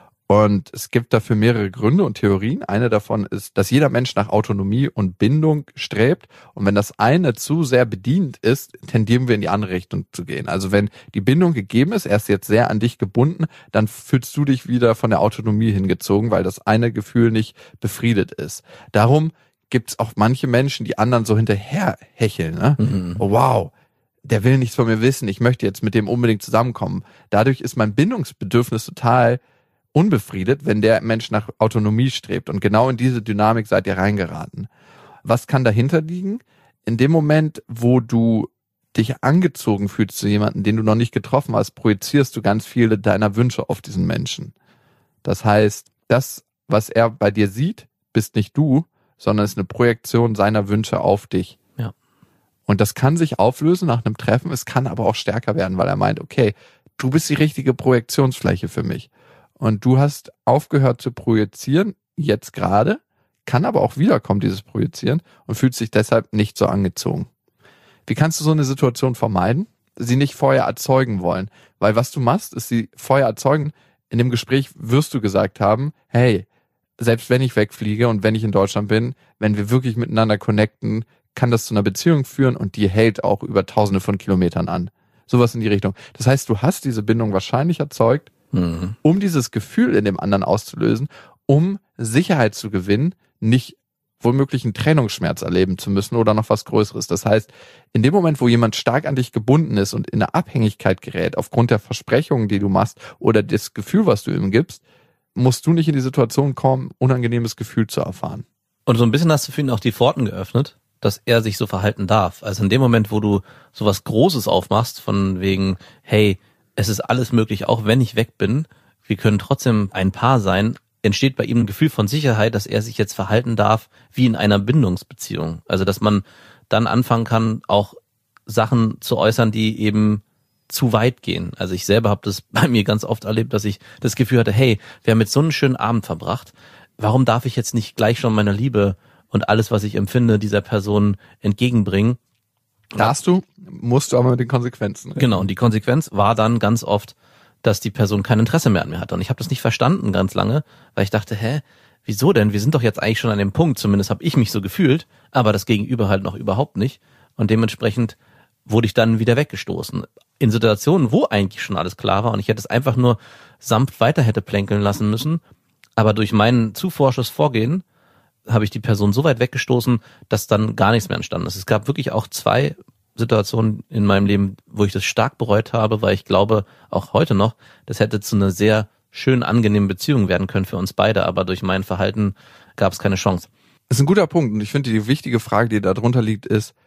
Und es gibt dafür mehrere Gründe und Theorien. Eine davon ist, dass jeder Mensch nach Autonomie und Bindung strebt. Und wenn das eine zu sehr bedient ist, tendieren wir in die andere Richtung zu gehen. Also wenn die Bindung gegeben ist, er ist jetzt sehr an dich gebunden, dann fühlst du dich wieder von der Autonomie hingezogen, weil das eine Gefühl nicht befriedet ist. Darum gibt es auch manche Menschen, die anderen so hinterher hecheln. Ne? Mhm. Oh, wow, der will nichts von mir wissen, ich möchte jetzt mit dem unbedingt zusammenkommen. Dadurch ist mein Bindungsbedürfnis total unbefriedet, wenn der Mensch nach Autonomie strebt. Und genau in diese Dynamik seid ihr reingeraten. Was kann dahinter liegen? In dem Moment, wo du dich angezogen fühlst zu jemandem, den du noch nicht getroffen hast, projizierst du ganz viele deiner Wünsche auf diesen Menschen. Das heißt, das, was er bei dir sieht, bist nicht du, sondern ist eine Projektion seiner Wünsche auf dich. Ja. Und das kann sich auflösen nach einem Treffen, es kann aber auch stärker werden, weil er meint, okay, du bist die richtige Projektionsfläche für mich. Und du hast aufgehört zu projizieren, jetzt gerade, kann aber auch wiederkommen, dieses Projizieren, und fühlst dich deshalb nicht so angezogen. Wie kannst du so eine Situation vermeiden? Sie nicht vorher erzeugen wollen. Weil was du machst, ist sie vorher erzeugen. In dem Gespräch wirst du gesagt haben, hey, selbst wenn ich wegfliege und wenn ich in Deutschland bin, wenn wir wirklich miteinander connecten, kann das zu einer Beziehung führen und die hält auch über tausende von Kilometern an. Sowas in die Richtung. Das heißt, du hast diese Bindung wahrscheinlich erzeugt, mhm. um dieses Gefühl in dem anderen auszulösen, um Sicherheit zu gewinnen, nicht womöglich einen Trennungsschmerz erleben zu müssen oder noch was Größeres. Das heißt, in dem Moment, wo jemand stark an dich gebunden ist und in eine Abhängigkeit gerät, aufgrund der Versprechungen, die du machst oder das Gefühl, was du ihm gibst, musst du nicht in die Situation kommen, unangenehmes Gefühl zu erfahren. Und so ein bisschen hast du für ihn auch die Pforten geöffnet, dass er sich so verhalten darf. Also in dem Moment, wo du sowas Großes aufmachst, von wegen, hey, es ist alles möglich, auch wenn ich weg bin, wir können trotzdem ein Paar sein, entsteht bei ihm ein Gefühl von Sicherheit, dass er sich jetzt verhalten darf wie in einer Bindungsbeziehung. Also dass man dann anfangen kann, auch Sachen zu äußern, die eben zu weit gehen. Also ich selber habe das bei mir ganz oft erlebt, dass ich das Gefühl hatte, hey, wir haben jetzt so einen schönen Abend verbracht, warum darf ich jetzt nicht gleich schon meine Liebe und alles, was ich empfinde, dieser Person entgegenbringen? Darfst du, musst du aber mit den Konsequenzen reden. Genau, und die Konsequenz war dann ganz oft, dass die Person kein Interesse mehr an mir hatte. Und ich habe das nicht verstanden ganz lange, weil ich dachte, hä, wieso denn? Wir sind doch jetzt eigentlich schon an dem Punkt, zumindest habe ich mich so gefühlt, aber das Gegenüber halt noch überhaupt nicht. Und dementsprechend wurde ich dann wieder weggestoßen. In Situationen, wo eigentlich schon alles klar war und ich hätte es einfach nur sanft weiter hätte plänkeln lassen müssen, aber durch mein zu forsches Vorgehen habe ich die Person so weit weggestoßen, dass dann gar nichts mehr entstanden ist. Es gab wirklich auch zwei Situationen in meinem Leben, wo ich das stark bereut habe, weil ich glaube, auch heute noch, das hätte zu einer sehr schön angenehmen Beziehung werden können für uns beide, aber durch mein Verhalten gab es keine Chance. Das ist ein guter Punkt und ich finde, die wichtige Frage, die da drunter liegt, ist,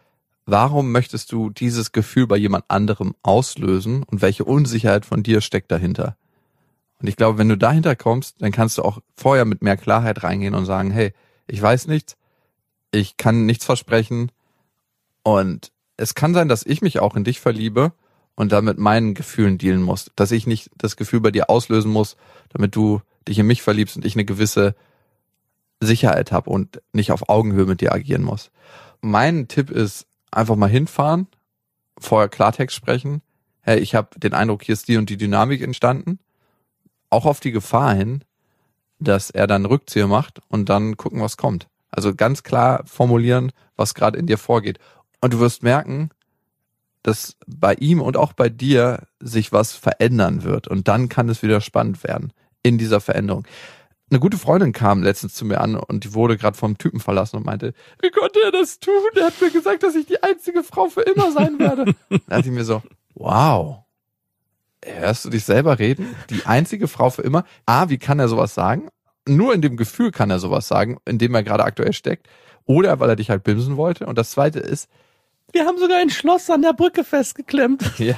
warum möchtest du dieses Gefühl bei jemand anderem auslösen und welche Unsicherheit von dir steckt dahinter? Und ich glaube, wenn du dahinter kommst, dann kannst du auch vorher mit mehr Klarheit reingehen und sagen, hey, ich weiß nichts, ich kann nichts versprechen und es kann sein, dass ich mich auch in dich verliebe und dann mit meinen Gefühlen dealen muss, dass ich nicht das Gefühl bei dir auslösen muss, damit du dich in mich verliebst und ich eine gewisse Sicherheit habe und nicht auf Augenhöhe mit dir agieren muss. Mein Tipp ist, einfach mal hinfahren, vorher Klartext sprechen. Hey, ich habe den Eindruck, hier ist die und die Dynamik entstanden. Auch auf die Gefahr hin, dass er dann Rückzieher macht und dann gucken, was kommt. Also ganz klar formulieren, was gerade in dir vorgeht. Und du wirst merken, dass bei ihm und auch bei dir sich was verändern wird. Und dann kann es wieder spannend werden in dieser Veränderung. Eine gute Freundin kam letztens zu mir an und die wurde gerade vom Typen verlassen und meinte, wie konnte er das tun? Er hat mir gesagt, dass ich die einzige Frau für immer sein werde. Da dachte ich mir so, wow, hörst du dich selber reden? Die einzige Frau für immer? A, wie kann er sowas sagen? Nur in dem Gefühl kann er sowas sagen, in dem er gerade aktuell steckt. Oder weil er dich halt bimsen wollte. Und das Zweite ist, wir haben sogar ein Schloss an der Brücke festgeklemmt. Ja.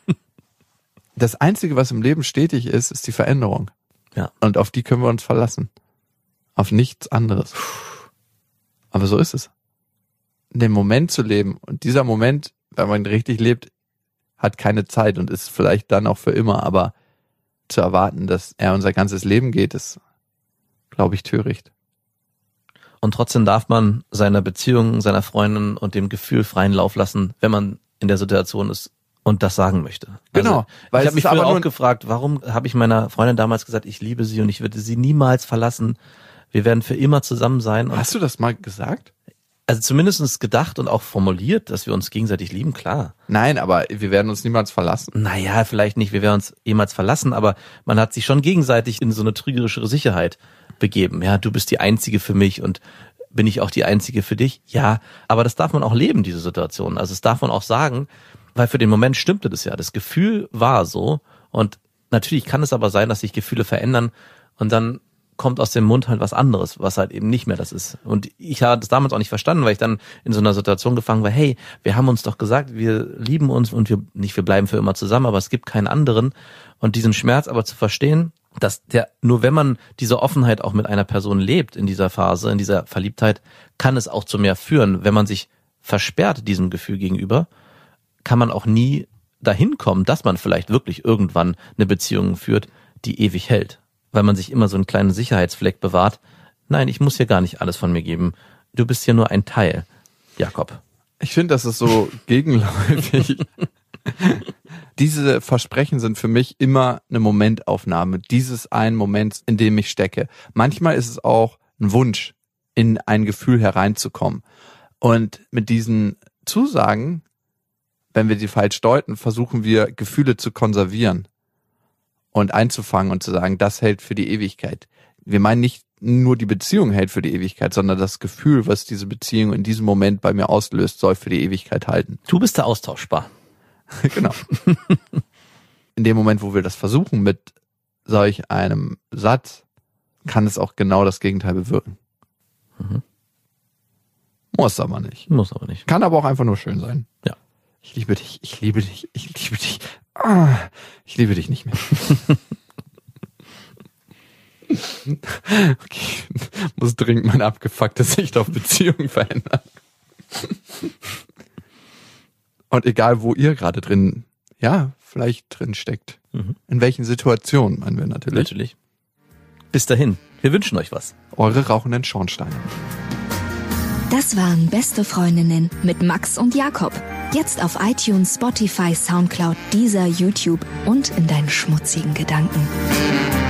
Das Einzige, was im Leben stetig ist, ist die Veränderung. Ja. Und auf die können wir uns verlassen. Auf nichts anderes. Aber so ist es. In dem Moment zu leben. Und dieser Moment, wenn man richtig lebt, hat keine Zeit und ist vielleicht dann auch für immer. Aber zu erwarten, dass er unser ganzes Leben geht, ist, glaube ich, töricht. Und trotzdem darf man seiner Beziehung, seiner Freundin und dem Gefühl freien Lauf lassen, wenn man in der Situation ist und das sagen möchte. Genau. Also, weil ich habe mich früher aber auch gefragt, warum habe ich meiner Freundin damals gesagt, ich liebe sie und ich würde sie niemals verlassen. Wir werden für immer zusammen sein. Und hast du das mal gesagt? Also zumindest gedacht und auch formuliert, dass wir uns gegenseitig lieben, klar. Nein, aber wir werden uns niemals verlassen. Naja, vielleicht nicht, wir werden uns jemals verlassen, aber man hat sich schon gegenseitig in so eine trügerischere Sicherheit begeben. Ja, du bist die Einzige für mich und bin ich auch die Einzige für dich? Ja, aber das darf man auch leben, diese Situation. Also das darf man auch sagen, weil für den Moment stimmte das ja. Das Gefühl war so und natürlich kann es aber sein, dass sich Gefühle verändern und dann kommt aus dem Mund halt was anderes, was halt eben nicht mehr das ist. Und ich habe das damals auch nicht verstanden, weil ich dann in so einer Situation gefangen war, hey, wir haben uns doch gesagt, wir lieben uns und wir nicht, wir bleiben für immer zusammen, aber es gibt keinen anderen. Und diesen Schmerz aber zu verstehen, dass der, nur wenn man diese Offenheit auch mit einer Person lebt in dieser Phase, in dieser Verliebtheit, kann es auch zu mehr führen. Wenn man sich versperrt diesem Gefühl gegenüber, kann man auch nie dahin kommen, dass man vielleicht wirklich irgendwann eine Beziehung führt, die ewig hält. Weil man sich immer so einen kleinen Sicherheitsfleck bewahrt. Nein, ich muss hier gar nicht alles von mir geben. Du bist hier nur ein Teil, Jakob. Ich finde, das ist so gegenläufig. Diese Versprechen sind für mich immer eine Momentaufnahme. Dieses einen Moment, in dem ich stecke. Manchmal ist es auch ein Wunsch, in ein Gefühl hereinzukommen. Und mit diesen Zusagen, wenn wir die falsch deuten, versuchen wir Gefühle zu konservieren und einzufangen und zu sagen, das hält für die Ewigkeit. Wir meinen nicht nur die Beziehung hält für die Ewigkeit, sondern das Gefühl, was diese Beziehung in diesem Moment bei mir auslöst, soll für die Ewigkeit halten. Du bist da austauschbar. Genau. In dem Moment, wo wir das versuchen mit solch einem Satz, kann es auch genau das Gegenteil bewirken. Mhm. Muss aber nicht. Muss aber nicht. Kann aber auch einfach nur schön sein. Ja. Ich liebe dich, ich liebe dich, ich liebe dich. Ah, ich liebe dich nicht mehr. Okay, muss dringend meine abgefuckte Sicht auf Beziehungen verändern. Und egal, wo ihr gerade drin, ja, vielleicht drin steckt. Mhm. In welchen Situationen, meinen wir natürlich. Natürlich. Bis dahin, wir wünschen euch was. Eure rauchenden Schornsteine. Das waren Beste Freundinnen mit Max und Jakob. Jetzt auf iTunes, Spotify, Soundcloud, Deezer, YouTube und in deinen schmutzigen Gedanken.